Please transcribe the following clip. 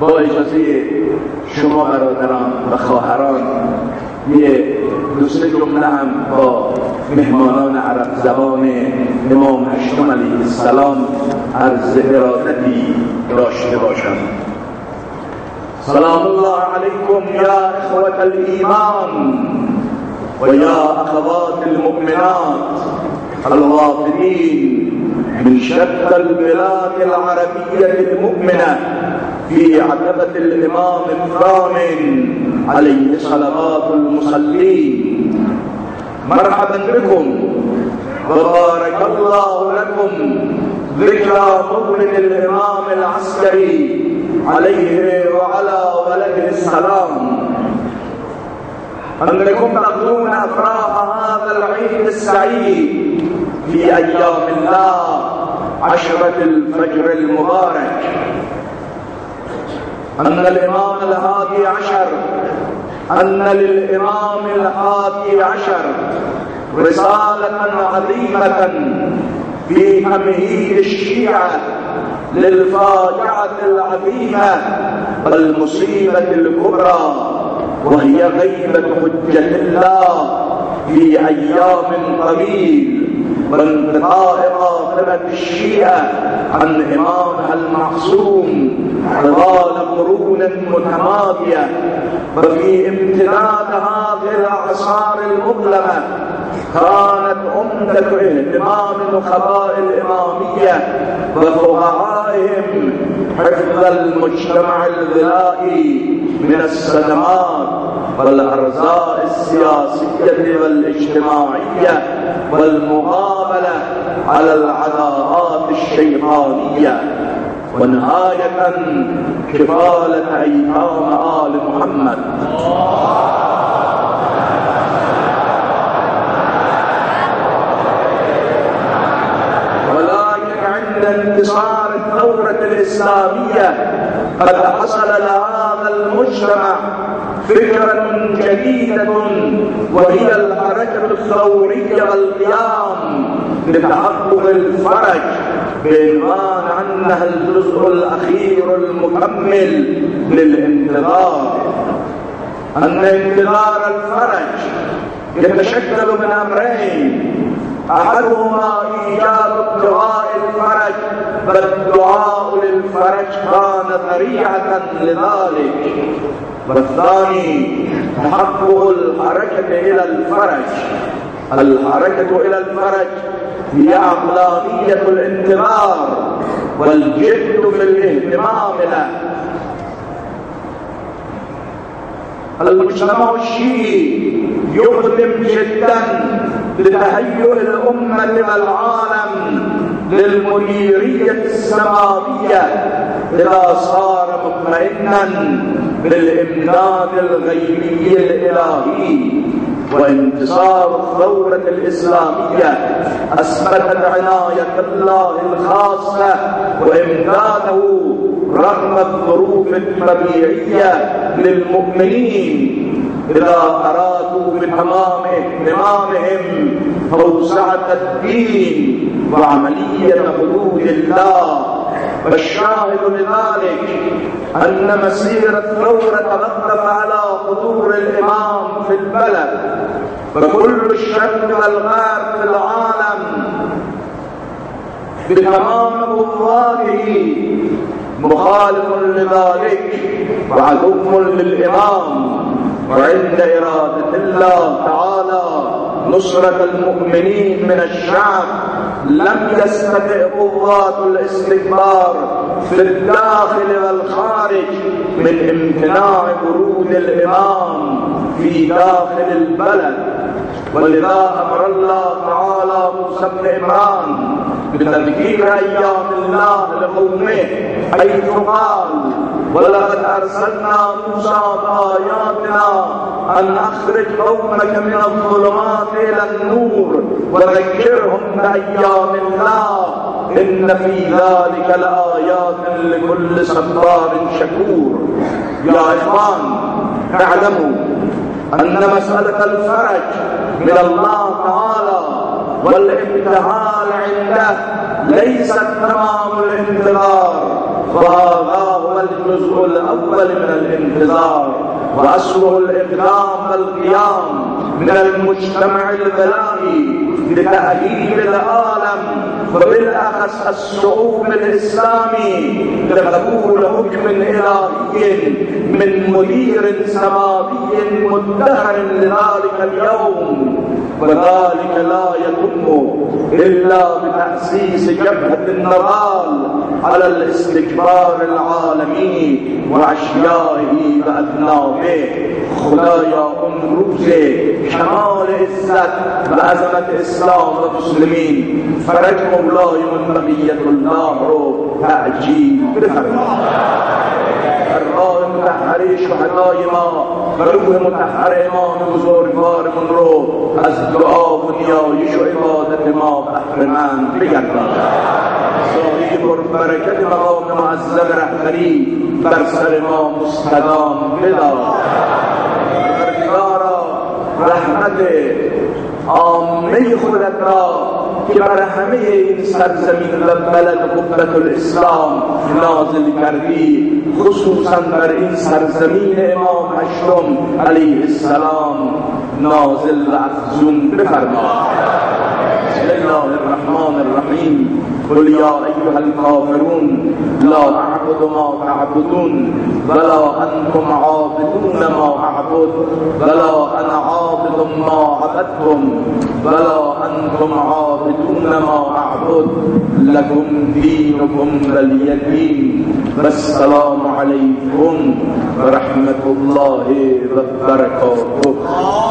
با اجازه شما برادران و خواهران یه دوست جمله هم با مهمانان عرب زبان امام هشتم علیه السلام عرض ارادتی داشته باشم. سلام الله علیکم یا اخوة الایمان و یا اخوات المؤمنات الوافدین من شتى البلاد العربية المؤمنة في عتبة الإمام الثامن عليه صلوات المصلين. مرحبا بكم وبارك الله لكم ذكرى مولد الإمام العسكري عليه وعلى ولده السلام، أنكم تقضون أفراح هذا العيد السعيد في أيام الله عشرة الفجر المبارك. أن للإمام الهادي عشر رسالة عظيمة في تمهيد الشيعة للفاجعة العظيمة والمصيبة الكبرى، وهي غيبة حجة الله في أيام طويل وانقطاع قافلة الشيعة عن إمامها المعصوم طوال قرون متماضية. وفي امتداد هذه الأعصار المظلمة كانت عمدة اهتمام نخباء الإمامية وفقهائهم حفظ المجتمع الغذائي من الصدمات والأرزاق السياسية والاجتماعية والمقابلة على العداءات الشيطانية، ونهاية كفالة أيتام آل محمد. ولكن عند انتصار الثورة الإسلامية قد حصل لهذا المجتمع فكرة جديدة، وهي الحركة الثورية والقيام لتحقق الفرج بعنوان أنها الجزء الأخير المكمل للانتظار. أن انتظار الفرج يتشكل من أمرين: أحدهما إيجاد ابتغاء الفرج، والدعاء للفرج كان ذريعة لذلك، والثاني تحقق الحركة إلى الفرج. الحركة إلى الفرج هي عقلانية الانتظار والجد في الاهتمام له. المجتمع الشيعي يقدم جدا لتهيئ الأمة والعالم للمديرية السماوية إذا صار مطمئنا بالإمداد الغيبي الإلهي. وانتصار الثورة الإسلامية أثبتت عناية الله الخاصة وإمداده رغم الظروف الطبيعية للمؤمنين إذا أرادوا بتمام اهتمامهم توسعة الدين وعملية حدود الله. والشاهد لذلك أن مسير الثورة توقف على حضور الإمام في البلد، وكل الشرق والغرب في العالم بتمام قواته مخالف لذلك وعدو للإمام. وعند إرادة الله تعالى نصرة المؤمنين من الشعب لم يستطع قوات الاستكبار في الداخل والخارج من امتناع ورود الإمام في داخل البلد. ولذا أمر الله تعالى موسى بن عمران بتذكير أيام الله لقومه، حيث قال: ولقد أرسلنا موسى بآياتنا أن أخرج قومك من الظلمات إلى النور وذكرهم بأيام الله إن في ذلك لآيات لكل صبار شكور. يا إخوان، اعلموا أن مسألة الفرج من الله تعالى والابتهال عنده ليست تمام الانتظار، وهذا هو الجزء الأول من الانتظار وأسره الإقدام والقيام من المجتمع الملائي لتأهيل العالم وبالأخص الشعوب الإسلامي لقبول حكم إلهي من مدير سماوي مدخر لذلك اليوم، وذلك لا يتم إلا بتأسيس جبهة النضال على الاستكبار العالمي وأشيائه وأذنابه. خدایا اون روز کمال عزت و عظمت اسلام و مسلمین فرج مولایمون بقیت الله رو تعجیل بفرما. راه مطهره شهدای ما و روح مطهر امام بزرگوارمون رو از دعا و نیایش و عبادت ما بهره‌مند بگردان. سایه پربرکت مقام معظم رهبری بر سر ما مستدام بدار. پروردگارا رحمت عامه خودت را که بر همه این سرزمین و بلد قبة الاسلام نازل کردی، خصوصا بر این سرزمین امام هشتم علیه السلام نازل و افزون بفرما. بسم الله الرحمن الرحیم. قل یا ایها الکافرون لا اعبد ما تعبدون ولا انتم عابدون ما اعبد ولا انا عابد ما عبدتم ولا انتم عابدون ما اعبد لكم دينكم ولي دين والسلام عليكم ورحمة الله وبركاته.